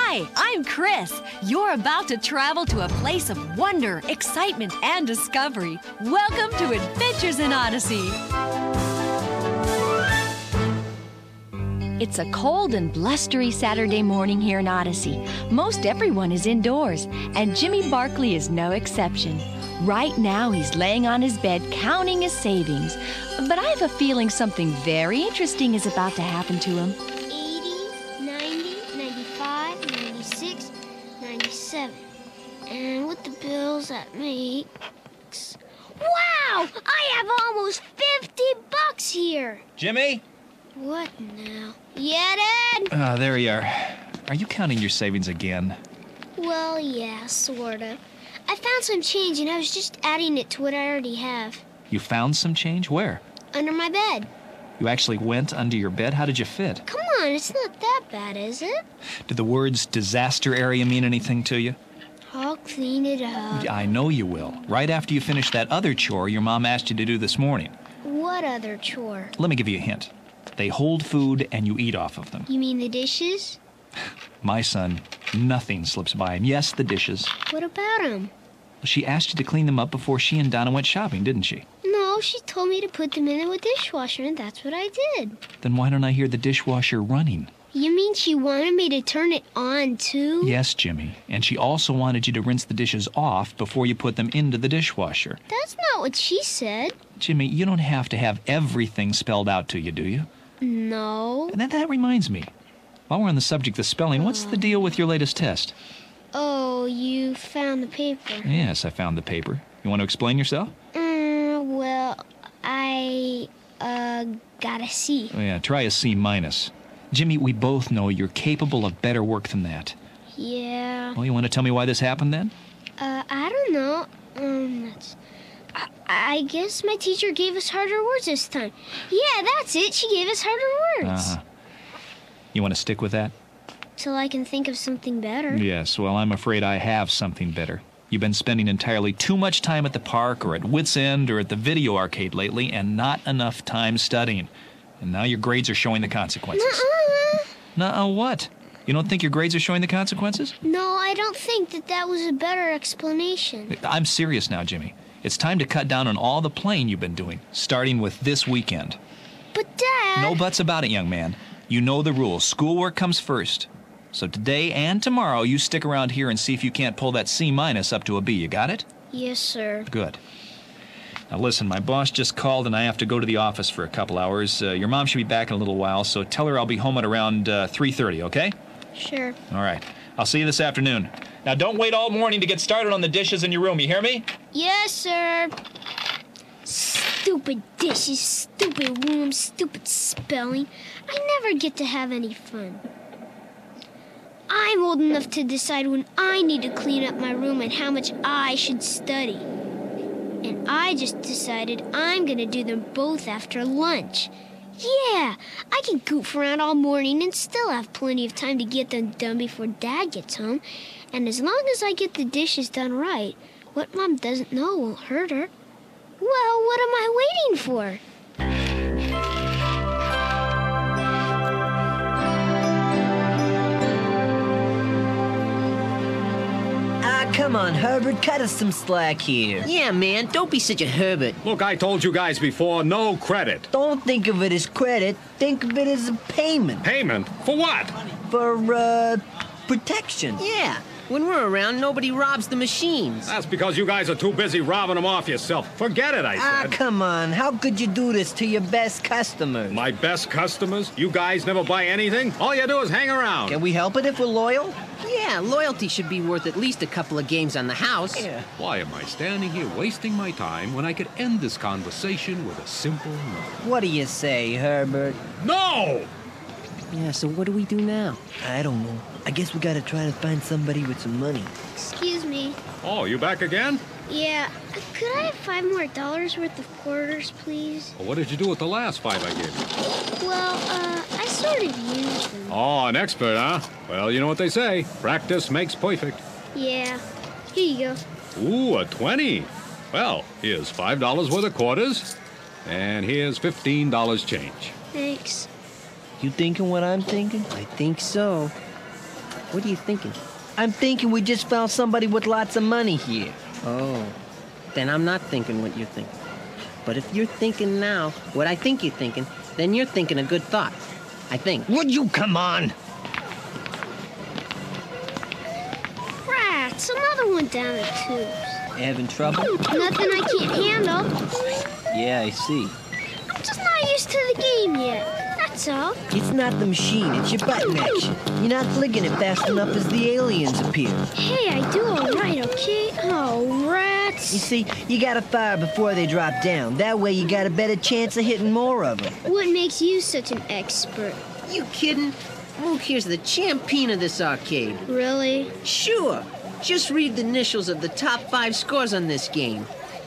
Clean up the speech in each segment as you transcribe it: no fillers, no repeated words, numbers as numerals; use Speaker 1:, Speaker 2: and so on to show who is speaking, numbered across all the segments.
Speaker 1: Hi, I'm Chris. You're about to travel to a place of wonder, excitement, and discovery. Welcome to Adventures in Odyssey. It's a cold and blustery Saturday morning here in Odyssey. Most everyone is indoors, and Jimmy Barkley is no exception. Right now, he's laying on his bed counting his savings. But I have a feeling something very interesting is about to happen to him.
Speaker 2: 80, 90, 95, 96, 97. And with the bills, that makes... Wow! I have almost $50 here!
Speaker 3: Jimmy?
Speaker 2: What now? Yeah, Dad?
Speaker 3: There you are. Are you counting your savings again?
Speaker 2: Well, yeah, sorta. I found some change and I was just adding it to what I already have.
Speaker 3: You found some change? Where?
Speaker 2: Under my bed.
Speaker 3: You actually went under your bed? How did you fit?
Speaker 2: Come on, it's not that bad, is it?
Speaker 3: Did the words disaster area mean anything to you?
Speaker 2: I'll clean it up.
Speaker 3: I know you will. Right after you finish that other chore your mom asked you to do this morning.
Speaker 2: What other chore?
Speaker 3: Let me give you a hint. They hold food and you eat off of them.
Speaker 2: You mean the dishes?
Speaker 3: My son, nothing slips by him. Yes, the dishes.
Speaker 2: What about them?
Speaker 3: She asked you to clean them up before she and Donna went shopping, didn't she?
Speaker 2: No, she told me to put them in the dishwasher, and that's what I did.
Speaker 3: Then why don't I hear the dishwasher running?
Speaker 2: You mean she wanted me to turn it on, too?
Speaker 3: Yes, Jimmy. And she also wanted you to rinse the dishes off before you put them into the dishwasher.
Speaker 2: That's not what she said.
Speaker 3: Jimmy, you don't have to have everything spelled out to you, do you?
Speaker 2: No.
Speaker 3: And that reminds me. While we're on the subject of spelling, what's the deal with your latest test?
Speaker 2: Oh, you found the paper.
Speaker 3: Yes, I found the paper. You want to explain yourself?
Speaker 2: Well, I, got a C.
Speaker 3: Oh, yeah, try a C minus. Jimmy, we both know you're capable of better work than that.
Speaker 2: Yeah.
Speaker 3: Well, you want to tell me why this happened then?
Speaker 2: I don't know. I guess my teacher gave us harder words this time. Yeah, that's it. She gave us harder words.
Speaker 3: Uh-huh. You want to stick with that?
Speaker 2: Till I can think of something better.
Speaker 3: Yes, well, I'm afraid I have something better. You've been spending entirely too much time at the park or at Wits End or at the video arcade lately and not enough time studying. And now your grades are showing the consequences. Nuh-uh, what? You don't think your grades are showing the consequences?
Speaker 2: No, I don't think that was a better explanation.
Speaker 3: I'm serious now, Jimmy. It's time to cut down on all the playing you've been doing, starting with this weekend.
Speaker 2: But, Dad...
Speaker 3: No buts about it, young man. You know the rules. Schoolwork comes first. So today and tomorrow, you stick around here and see if you can't pull that C minus up to a B. You got it?
Speaker 2: Yes, sir.
Speaker 3: Good. Now listen, my boss just called and I have to go to the office for a couple hours. Your mom should be back in a little while, so tell her I'll be home at around 3:30, okay?
Speaker 2: Sure.
Speaker 3: All right. I'll see you this afternoon. Now don't wait all morning to get started on the dishes in your room, you hear me?
Speaker 2: Yes, sir. Stupid dishes, stupid room, stupid spelling. I never get to have any fun. I'm old enough to decide when I need to clean up my room and how much I should study. And I just decided I'm going to do them both after lunch. Yeah, I can goof around all morning and still have plenty of time to get them done before Dad gets home. And as long as I get the dishes done right, what Mom doesn't know won't hurt her. Well, what am I waiting for?
Speaker 4: Come on, Herbert, cut us some slack here.
Speaker 5: Yeah, man, don't be such a Herbert.
Speaker 6: Look, I told you guys before, no credit.
Speaker 4: Don't think of it as credit. Think of it as a payment.
Speaker 6: Payment? For what?
Speaker 4: For, protection.
Speaker 5: Yeah, when we're around, nobody robs the machines.
Speaker 6: That's because you guys are too busy robbing them off yourself. Forget it, I said.
Speaker 4: Come on. How could you do this to your best customers?
Speaker 6: My best customers? You guys never buy anything? All you do is hang around.
Speaker 4: Can we help it if we're loyal?
Speaker 5: Yeah, loyalty should be worth at least a couple of games on the house.
Speaker 4: Yeah.
Speaker 7: Why am I standing here wasting my time when I could end this conversation with a simple no?
Speaker 4: What do you say, Herbert?
Speaker 6: No!
Speaker 5: Yeah, so what do we do now?
Speaker 4: I don't know. I guess we gotta try to find somebody with some money.
Speaker 2: Excuse me.
Speaker 6: Oh, you back again?
Speaker 2: Yeah, could I have $5 more worth of quarters, please?
Speaker 7: Well, what did you do with the last 5 I gave you?
Speaker 2: Well, I sort of used them.
Speaker 6: Oh, an expert, huh? Well, you know what they say. Practice makes perfect.
Speaker 2: Yeah. Here you go.
Speaker 6: Ooh, a 20. Well, here's $5 worth of quarters. And here's $15 change.
Speaker 2: Thanks.
Speaker 4: You thinking what I'm thinking?
Speaker 5: I think so. What are you thinking?
Speaker 4: I'm thinking we just found somebody with lots of money here.
Speaker 5: Oh, then I'm not thinking what you're thinking. But if you're thinking now what I think you're thinking, then you're thinking a good thought. I think.
Speaker 4: Would you come on?
Speaker 2: Rats, another one down the tubes.
Speaker 4: Having trouble?
Speaker 2: Nothing I can't handle.
Speaker 4: Yeah, I see.
Speaker 2: I'm just not used to the game yet. That's all.
Speaker 4: It's not the machine, it's your button action. You're not flicking it fast enough as the aliens appear.
Speaker 2: Hey, I do all right, okay? Oh, rats.
Speaker 4: You see, you gotta fire before they drop down. That way you got a better chance of hitting more of them.
Speaker 2: What makes you such an expert?
Speaker 5: You kidding? Mook here's the champion of this arcade.
Speaker 2: Really?
Speaker 5: Sure. Just read the initials of the top 5 scores on this game.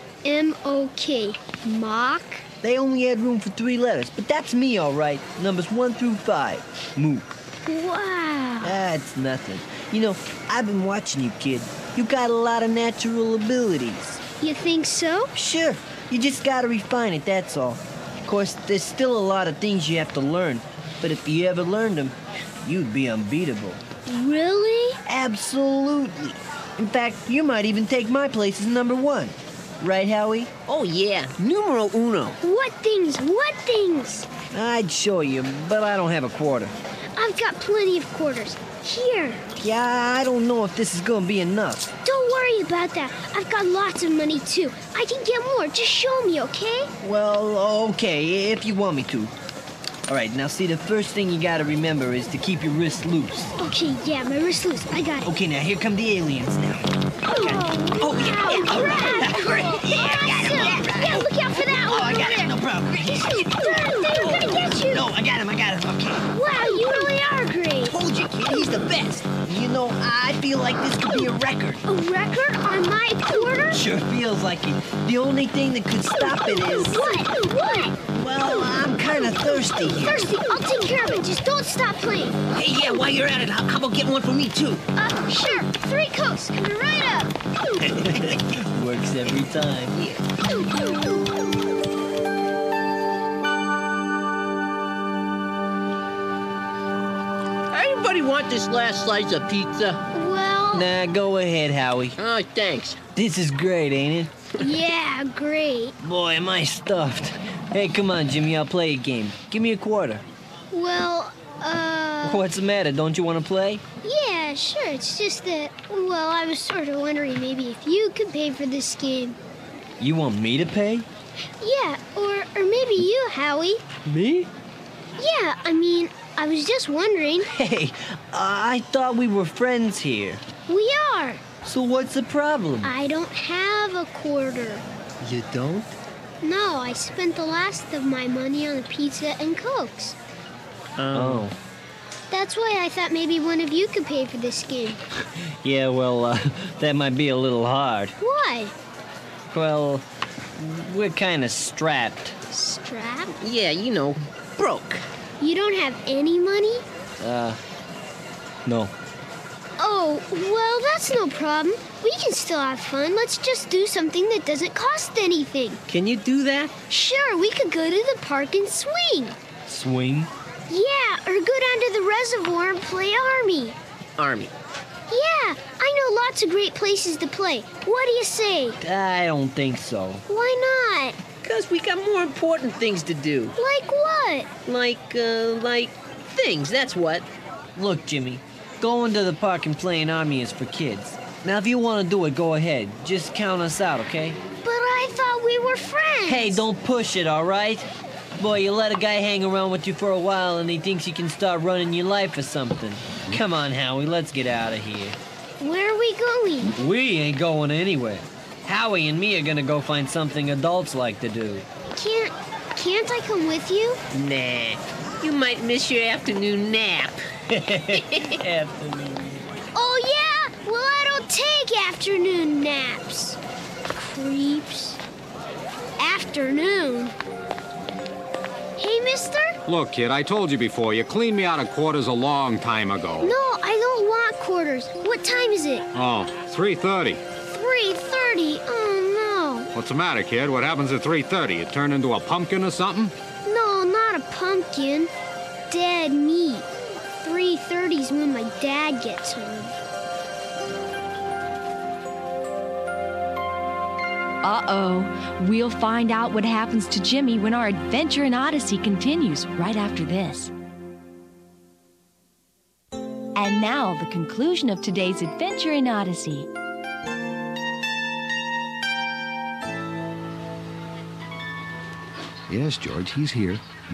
Speaker 2: M-O-K. Mock?
Speaker 4: They only had room for 3 letters, but that's me, all right. Numbers 1 through 5. Mook.
Speaker 2: Wow.
Speaker 4: That's nothing. You know, I've been watching you, kid. You got a lot of natural abilities.
Speaker 2: You think so?
Speaker 4: Sure, you just gotta refine it, that's all. Of course, there's still a lot of things you have to learn, but if you ever learned them, you'd be unbeatable.
Speaker 2: Really?
Speaker 4: Absolutely. In fact, you might even take my place as number 1. Right, Howie?
Speaker 5: Oh, yeah. Numero uno.
Speaker 2: What things? What things?
Speaker 4: I'd show you, but I don't have a quarter.
Speaker 2: I've got plenty of quarters. Here.
Speaker 4: Yeah, I don't know if this is gonna be enough.
Speaker 2: Don't worry about that. I've got lots of money, too. I can get more. Just show me, okay?
Speaker 4: Well, okay, if you want me to. All right, now see, the first thing you gotta remember is to keep your wrist loose.
Speaker 2: Okay, yeah, my wrist loose. I got it.
Speaker 4: Okay, now here come the aliens now.
Speaker 2: Oh, yeah. All right. Yeah, look out for that one.
Speaker 4: Oh, I got it, no problem.
Speaker 2: They're gonna get you.
Speaker 4: No, I got him, okay.
Speaker 2: Wow, you really are great.
Speaker 4: Told you, kid, he's the best. You know, I feel like this could be a record.
Speaker 2: A record on my quarter?
Speaker 4: Sure feels like it. The only thing that could stop it is...
Speaker 2: What?
Speaker 4: Well, I'm kind of thirsty here.
Speaker 2: Thirsty, I'll take care of it. Just don't stop playing.
Speaker 5: Hey, yeah, while you're at it, how about getting one for me, too?
Speaker 2: Sure. 3 Cokes coming right up.
Speaker 4: Works every time.
Speaker 5: Anybody want this last slice of pizza?
Speaker 2: Well...
Speaker 4: Nah, go ahead, Howie.
Speaker 5: Oh, thanks.
Speaker 4: This is great, ain't it?
Speaker 2: Yeah, great.
Speaker 4: Boy, am I stuffed. Hey, come on, Jimmy, I'll play a game. Give me a quarter.
Speaker 2: Well,
Speaker 4: What's the matter? Don't you want to play?
Speaker 2: yeah, sure. It's just that, well, I was sort of wondering maybe if you could pay for this game.
Speaker 4: You want me to pay?
Speaker 2: Yeah, or maybe you, Howie.
Speaker 4: Me?
Speaker 2: Yeah, I mean, I was just wondering.
Speaker 4: Hey, I thought we were friends here.
Speaker 2: We are.
Speaker 4: So what's the problem?
Speaker 2: I don't have a quarter.
Speaker 4: You don't?
Speaker 2: No, I spent the last of my money on pizza and Cokes.
Speaker 4: Oh.
Speaker 2: That's why I thought maybe one of you could pay for this game.
Speaker 4: Yeah, well, that might be a little hard.
Speaker 2: Why?
Speaker 4: Well, we're kind of strapped.
Speaker 2: Strapped?
Speaker 5: Yeah, you know, broke.
Speaker 2: You don't have any money?
Speaker 4: No.
Speaker 2: Oh, well, that's no problem. We can still have fun. Let's just do something that doesn't cost anything.
Speaker 5: Can you do that?
Speaker 2: Sure, we could go to the park and swing.
Speaker 4: Swing?
Speaker 2: Yeah, or go down to the reservoir and play Army.
Speaker 5: Army.
Speaker 2: Yeah, I know lots of great places to play. What do you say?
Speaker 4: I don't think so.
Speaker 2: Why not?
Speaker 5: Because we got more important things to do.
Speaker 2: Like what?
Speaker 5: Like things, that's what.
Speaker 4: Look, Jimmy, going to the park and playing Army is for kids. Now, if you want to do it, go ahead. Just count us out, okay?
Speaker 2: But I thought we were friends.
Speaker 4: Hey, don't push it, all right? Boy, you let a guy hang around with you for a while and he thinks he can start running your life or something. Come on, Howie, let's get out of here.
Speaker 2: Where are we going?
Speaker 4: We ain't going anywhere. Howie and me are gonna go find something adults like to do.
Speaker 2: Can't I come with you?
Speaker 5: Nah, you might miss your afternoon nap.
Speaker 4: Afternoon.
Speaker 2: Oh, yeah? Well, I don't take afternoon naps. Creeps. Afternoon. Hey, mister?
Speaker 6: Look, kid, I told you before, you cleaned me out of quarters a long time ago.
Speaker 2: No, I don't want quarters. What time is it?
Speaker 6: Oh, 3:30.
Speaker 2: 3:30. Oh,
Speaker 6: What's the matter, kid? What happens at 3:30? You turn into a pumpkin or something?
Speaker 2: no. No, not a pumpkin. Dead meat. 3:30 is when my dad gets home.
Speaker 1: Uh-oh. We'll find out what happens to Jimmy when our adventure in Odyssey continues right after this. And now, the conclusion of today's adventure in Odyssey.
Speaker 8: Yes, George, he's here.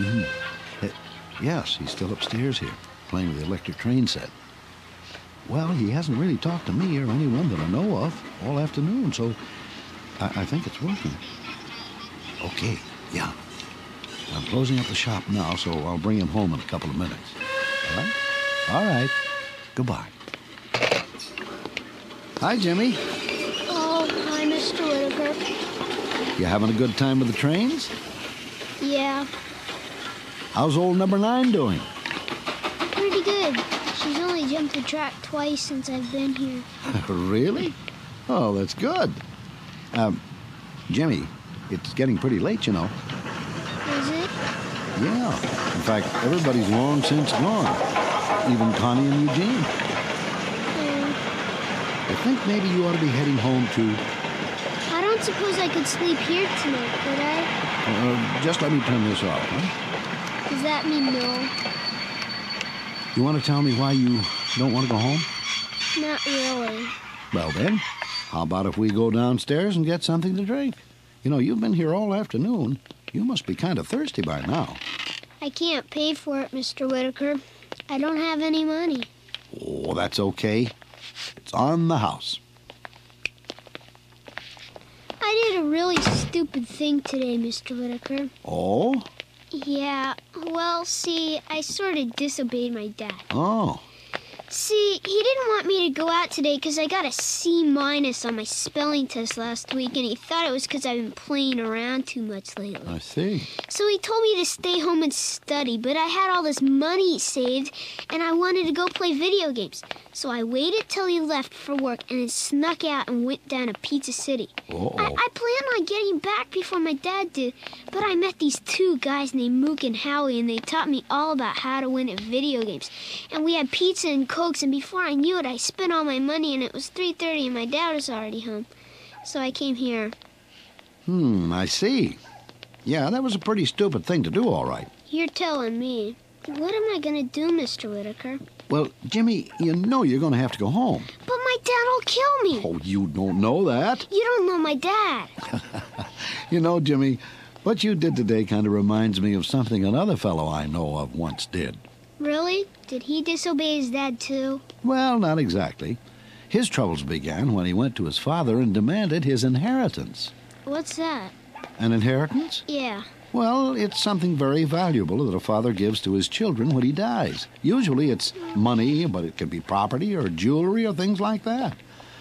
Speaker 8: Yes, he's still upstairs here, playing with the electric train set. Well, he hasn't really talked to me or anyone that I know of all afternoon, so I think it's working. Okay, yeah. I'm closing up the shop now, so I'll bring him home in a couple of minutes. All right? All right. Goodbye. Hi, Jimmy.
Speaker 2: Oh, hi, Mr. Whitaker.
Speaker 8: You having a good time with the trains?
Speaker 2: Yeah,
Speaker 8: How's old number 9 doing?
Speaker 2: pretty good. She's only jumped the track twice since I've been here.
Speaker 8: Really? Oh, that's good. Jimmy, it's getting pretty late, you know.
Speaker 2: Is it?
Speaker 8: Yeah. In fact, everybody's long since gone. Even Connie and Eugene. I think maybe you ought to be heading home too.
Speaker 2: I don't suppose I could sleep here tonight, could I?
Speaker 8: Just let me turn this off, huh?
Speaker 2: Does that mean no?
Speaker 8: You want to tell me why you don't want to go home?
Speaker 2: Not really.
Speaker 8: Well then, how about if we go downstairs and get something to drink? You know, you've been here all afternoon. You must be kind of thirsty by now.
Speaker 2: I can't pay for it, Mr. Whitaker. I don't have any money.
Speaker 8: Oh, that's okay. It's on the house.
Speaker 2: I did a really stupid thing today, Mr. Whitaker.
Speaker 8: Oh?
Speaker 2: Yeah, well, see, I sort of disobeyed my dad.
Speaker 8: Oh.
Speaker 2: See, he didn't want me to go out today because I got a C- on my spelling test last week, and he thought it was because I've been playing around too much lately.
Speaker 8: I see.
Speaker 2: So he told me to stay home and study, but I had all this money saved, and I wanted to go play video games. So I waited till he left for work and then snuck out and went down to Pizza City.
Speaker 8: Uh-oh.
Speaker 2: I planned on getting back before my dad did, but I met these two guys named Mook and Howie, and they taught me all about how to win at video games. And we had pizza and Cokes, and before I knew it, I spent all my money, and it was 3:30, and my dad was already home. So I came here.
Speaker 8: I see. Yeah, that was a pretty stupid thing to do, all right.
Speaker 2: You're telling me. What am I going to do, Mr. Whitaker?
Speaker 8: Well, Jimmy, you know you're going to have to go home.
Speaker 2: But my dad will kill me.
Speaker 8: Oh, you don't know that.
Speaker 2: You don't know my dad.
Speaker 8: You know, Jimmy, what you did today kind of reminds me of something another fellow I know of once did.
Speaker 2: Really? Did he disobey his dad, too?
Speaker 8: Well, not exactly. His troubles began when he went to his father and demanded his inheritance.
Speaker 2: What's that?
Speaker 8: An inheritance?
Speaker 2: Yeah.
Speaker 8: Well, it's something very valuable that a father gives to his children when he dies. Usually it's money, but it can be property or jewelry or things like that.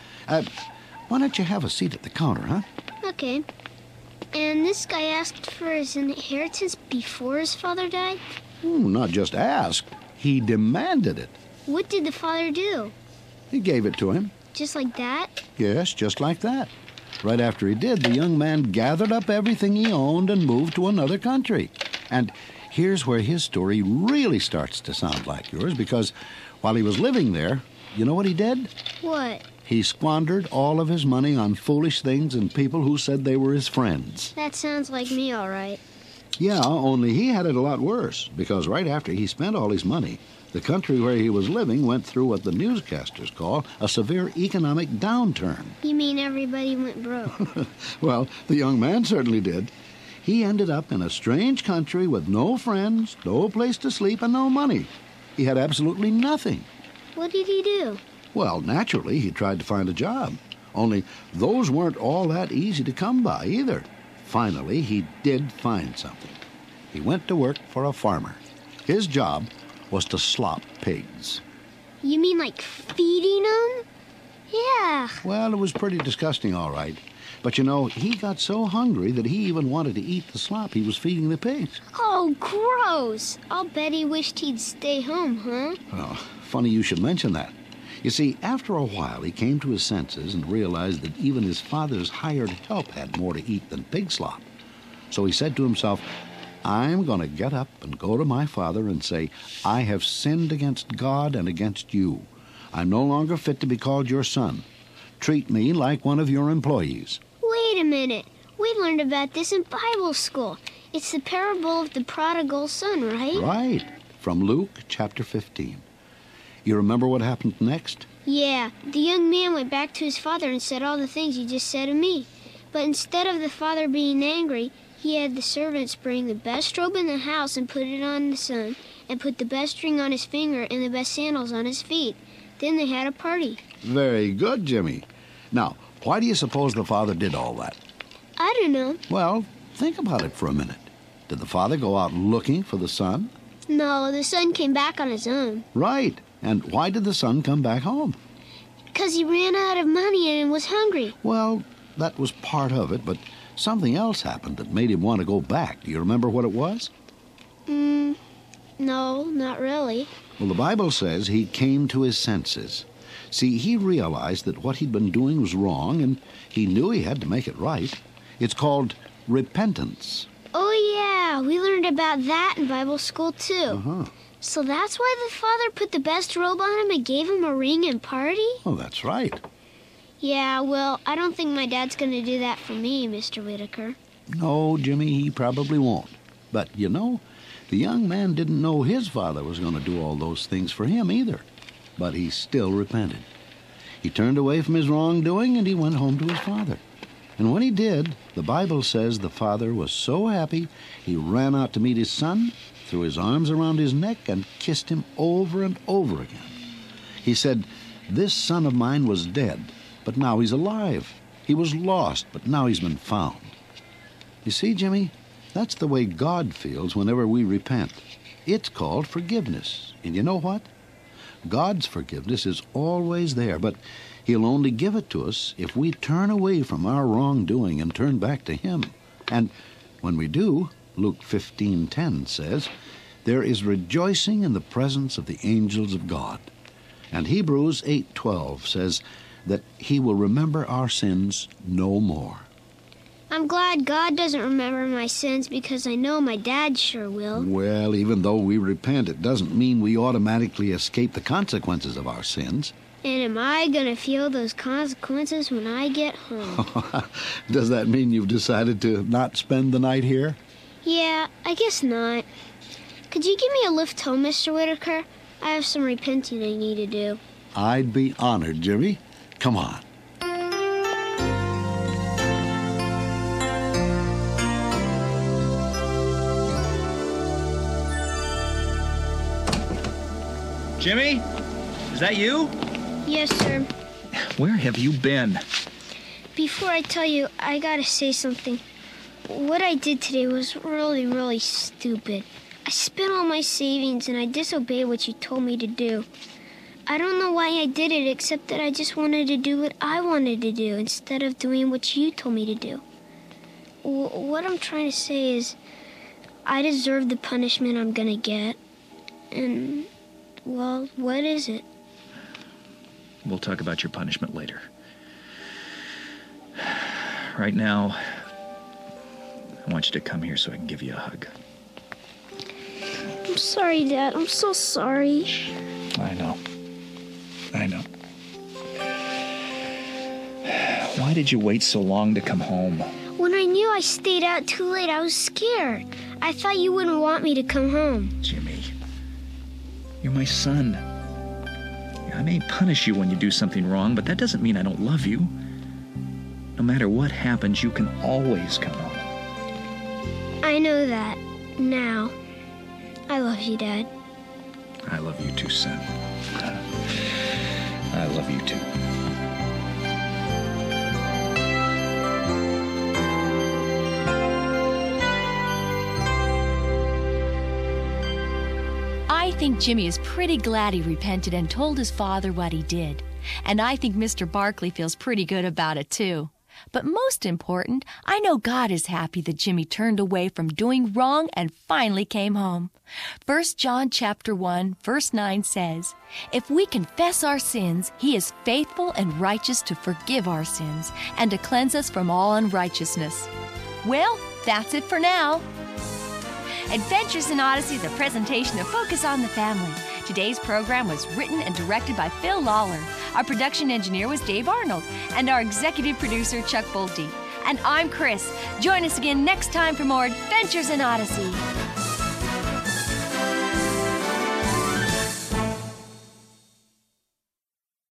Speaker 8: Why don't you have a seat at the counter, huh?
Speaker 2: Okay. And this guy asked for his inheritance before his father died?
Speaker 8: Not just asked. He demanded it.
Speaker 2: What did the father do?
Speaker 8: He gave it to him.
Speaker 2: Just like that?
Speaker 8: Yes, just like that. Right after he did, the young man gathered up everything he owned and moved to another country. And here's where his story really starts to sound like yours, because while he was living there, you know what he did?
Speaker 2: What?
Speaker 8: He squandered all of his money on foolish things and people who said they were his friends.
Speaker 2: That sounds like me, all right.
Speaker 8: Yeah, only he had it a lot worse, because right after he spent all his money, the country where he was living went through what the newscasters call a severe economic downturn.
Speaker 2: You mean everybody went broke?
Speaker 8: Well, the young man certainly did. He ended up in a strange country with no friends, no place to sleep, and no money. He had absolutely nothing.
Speaker 2: What did he do?
Speaker 8: Well, naturally, he tried to find a job. Only those weren't all that easy to come by either. Finally, he did find something. He went to work for a farmer. His job was to slop pigs.
Speaker 2: You mean like feeding them? Yeah.
Speaker 8: Well, it was pretty disgusting, all right. But, you know, he got so hungry that he even wanted to eat the slop he was feeding the pigs.
Speaker 2: Oh, gross. I'll bet he wished he'd stay home, huh?
Speaker 8: Oh, funny you should mention that. You see, after a while, he came to his senses and realized that even his father's hired help had more to eat than pig slop. So he said to himself, I'm going to get up and go to my father and say, I have sinned against God and against you. I'm no longer fit to be called your son. Treat me like one of your employees.
Speaker 2: Wait a minute. We learned about this in Bible school. It's the parable of the prodigal son, right?
Speaker 8: Right. From Luke chapter 15. You remember what happened next?
Speaker 2: Yeah. The young man went back to his father and said all the things you just said to me. But instead of the father being angry, he had the servants bring the best robe in the house and put it on the son, and put the best ring on his finger and the best sandals on his feet. Then they had a party.
Speaker 8: Very good, Jimmy. Now, why do you suppose the father did all that?
Speaker 2: I don't know.
Speaker 8: Well, think about it for a minute. Did the father go out looking for the son?
Speaker 2: No, the son came back on his own.
Speaker 8: Right. And why did the son come back home?
Speaker 2: 'Cause he ran out of money and was hungry.
Speaker 8: Well, that was part of it, but something else happened that made him want to go back. Do you remember what it was?
Speaker 2: No, not really.
Speaker 8: Well, the Bible says he came to his senses. See, he realized that what he'd been doing was wrong, and he knew he had to make it right. It's called repentance.
Speaker 2: Oh, yeah, we learned about that in Bible school, too.
Speaker 8: Uh-huh.
Speaker 2: So that's why the father put the best robe on him and gave him a ring and party?
Speaker 8: Oh, that's right.
Speaker 2: Yeah, well, I don't think my dad's going to do that for me, Mr. Whitaker.
Speaker 8: No, Jimmy, he probably won't. But, you know, the young man didn't know his father was going to do all those things for him either. But he still repented. He turned away from his wrongdoing and he went home to his father. And when he did, the Bible says the father was so happy he ran out to meet his son, threw his arms around his neck, and kissed him over and over again. He said, "This son of mine was dead, but now he's alive. He was lost, but now he's been found." You see, Jimmy, that's the way God feels whenever we repent. It's called forgiveness. And you know what? God's forgiveness is always there, but He'll only give it to us if we turn away from our wrongdoing and turn back to Him. And when we do, Luke 15:10 says, there is rejoicing in the presence of the angels of God. And Hebrews 8:12 says that He will remember our sins no more.
Speaker 2: I'm glad God doesn't remember my sins because I know my dad sure will.
Speaker 8: Well, even though we repent, it doesn't mean we automatically escape the consequences of our sins.
Speaker 2: And am I going to feel those consequences when I get home?
Speaker 8: Does that mean you've decided to not spend the night here?
Speaker 2: Yeah, I guess not. Could you give me a lift home, Mr. Whitaker? I have some repenting I need to do.
Speaker 8: I'd be honored, Jimmy. Come on.
Speaker 3: Jimmy? Is that you?
Speaker 2: Yes, sir.
Speaker 3: Where have you been?
Speaker 2: Before I tell you, I gotta say something. What I did today was really, really stupid. I spent all my savings and I disobeyed what you told me to do. I don't know why I did it, except that I just wanted to do what I wanted to do instead of doing what you told me to do. What I'm trying to say is I deserve the punishment I'm gonna get. And, well, what is it?
Speaker 3: We'll talk about your punishment later. Right now, I want you to come here so I can give you a hug.
Speaker 2: I'm sorry, Dad. I'm so sorry.
Speaker 3: I know. Why did you wait so long to come home?
Speaker 2: When I knew I stayed out too late, I was scared. I thought you wouldn't want me to come home.
Speaker 3: Jimmy, you're my son. I may punish you when you do something wrong, but that doesn't mean I don't love you. No matter what happens, you can always come home.
Speaker 2: I know that now. I love you, Dad.
Speaker 3: I love you too, son. I love you too.
Speaker 1: I think Jimmy is pretty glad he repented and told his father what he did. And I think Mr. Barkley feels pretty good about it, too. But most important, I know God is happy that Jimmy turned away from doing wrong and finally came home. 1 John chapter 1, verse 9 says, "If we confess our sins, He is faithful and righteous to forgive our sins and to cleanse us from all unrighteousness." Well, that's it for now. Adventures in Odyssey is a presentation of Focus on the Family. Today's program was written and directed by Phil Lawler. Our production engineer was Dave Arnold, and our executive producer, Chuck Bolte. And I'm Chris. Join us again next time for more Adventures in Odyssey.